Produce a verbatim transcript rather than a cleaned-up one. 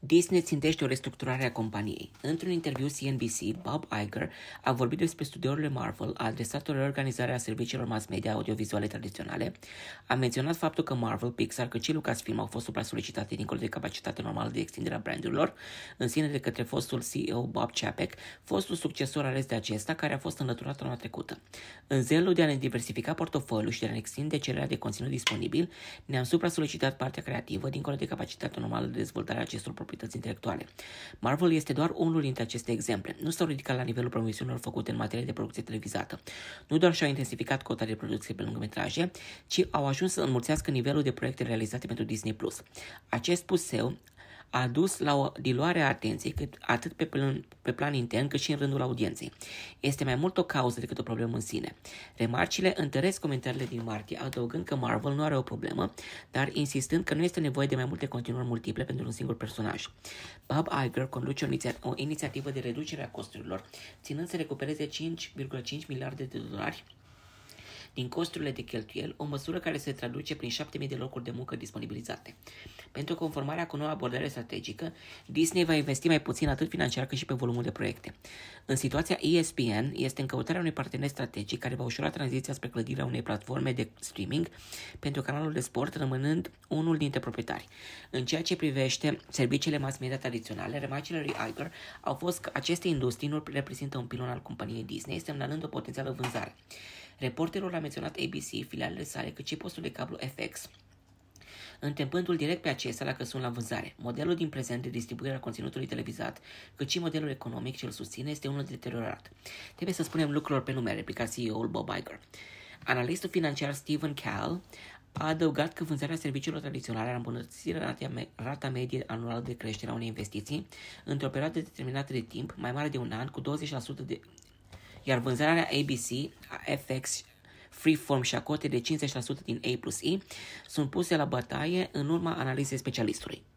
Disney țintește o restructurare a companiei. Într-un interviu C N B C, Bob Iger a vorbit despre studiourile Marvel, a adresat o reorganizare a serviciilor mass media audiovizuale tradiționale, a menționat faptul că Marvel, Pixar, cât și Lucasfilm au fost supra-solicitate dincolo de capacitatea normală de extindere a brandurilor, în sine de către fostul C E O Bob Chapek, fostul succesor ales de acesta, care a fost înlăturat anul trecută. În zelul de a ne diversifica portofoliul și de a ne extinde cererea de conținut disponibil, ne-am supra-solicitat partea creativă dincolo de capacitatea normală de dezvoltare a acestor proprietăți intelectuale. Marvel este doar unul dintre aceste exemple. Nu s-au ridicat la nivelul promisiunilor făcute în materie de producție televizată. Nu doar și-au intensificat cota de producție pe lungămetraje, ci au ajuns să înmulțească nivelul de proiecte realizate pentru Disney plus. Acest puseu a dus la o diluare a atenției cât, atât pe plan, pe plan intern cât și în rândul audienței. Este mai mult o cauză decât o problemă în sine. Remarcile întăresc comentariile din martie, adăugând că Marvel nu are o problemă, dar insistând că nu este nevoie de mai multe continuări multiple pentru un singur personaj. Bob Iger conduce o, iniția- o inițiativă de reducere a costurilor, ținând să recupereze cinci virgulă cinci miliarde de dolari din costurile de cheltuieli, o măsură care se traduce prin șapte mii de locuri de muncă disponibilizate. Pentru conformarea cu noua abordare strategică, Disney va investi mai puțin atât financiar cât și pe volumul de proiecte. În situația E S P N, este în căutarea unui partener strategic care va ușura tranziția spre clădirea unei platforme de streaming pentru canalul de sport, rămânând unul dintre proprietari. În ceea ce privește serviciile mass media tradiționale, remarcile lui Iger au fost că aceste industrii nu reprezintă un pilon al companiei Disney, semnalând o potențială vânzare. Reporterul a menționat A B C, filialele sale, cât și postul de cablu F X, întrebându-l direct pe acesta dacă sunt la vânzare. Modelul din prezent de distribuire a conținutului televizat, cât și modelul economic ce îl susține, este unul deteriorat. Trebuie să spunem lucrurilor pe nume, a replicat C E O-ul Bob Iger. Analistul financiar Stephen Call a adăugat că vânzarea serviciilor tradiționale ar îmbunătăți rata medie anuală de creștere a unei investiții într-o perioadă determinată de timp, mai mare de un an, cu douăzeci la sută de iar vânzarea A B C, a F X, Freeform și a cote de cincizeci la sută din A plus E sunt puse la bătaie în urma analizei specialistului.